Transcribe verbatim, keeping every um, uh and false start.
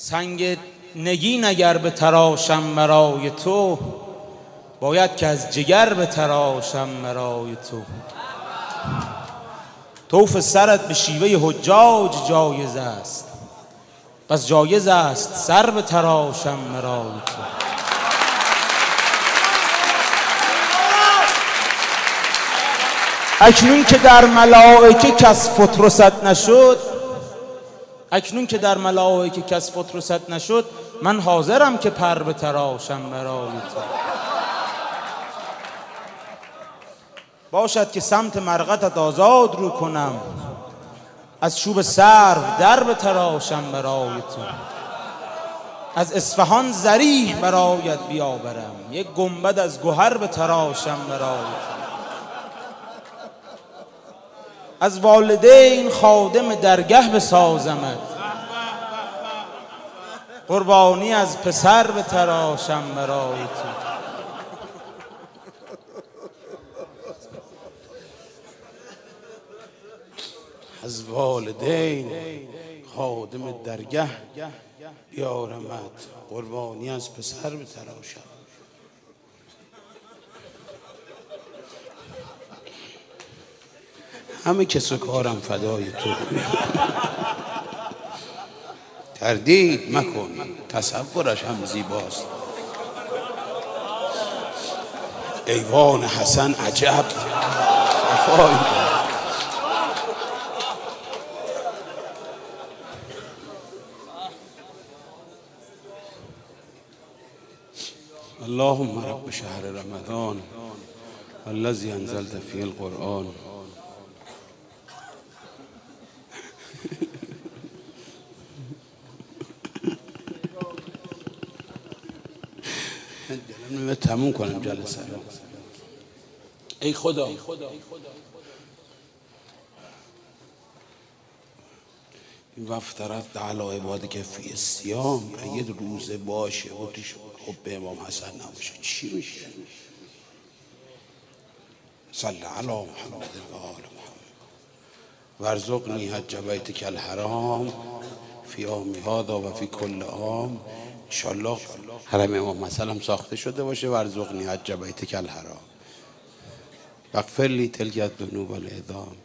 سنگ نگین اگر به تراشم برای تو، باید که از جگر به تراشم برای تو. طوف سرت به شیوه حجاج جایز است، پس جایز است سر به تراشم برای تو. اکنون که در ملائکه کس فطرست نشد، اکنون که در ملائکه کس فطرست نشد، من حاضرم که پر به تراشم برای تو. باشد که سمت مرقتت آزاد رو کنم، از چوب سرو در به تراشم برای تو. از اصفهان ضریح برایت بیاورم، یک گنبد از گوهر به تراشم برای تو. از والدین خادم درگه بسازمت، قربانی از پسر به تراشم برای تو. از والدین خادم درگه بیارمت، قربانی از پسر به تراشم. همه کس و کارم فدای تو. تردید مکن، تصورش هم زیباست. ایوان حسن عجب وفایی دارد. اللهم رب شهر رمضان الذي انزلت فيه القرآن. من تموم کنم جلسه رو. ای خدا وفترت علی عبادک فی الصیام، اگه روزه باشه و توش حب امام حسن نباشه چی میشه؟ صلی علی محمد و آل محمد وارزقنی حج بیتک الحرام فی عامی هذا و فی کل عام. انشالله حرم امام حسن هم ساخته شده باشه. وارزقنی حج بیتک الحرام واغفر لی تلک الذنوب والعظام.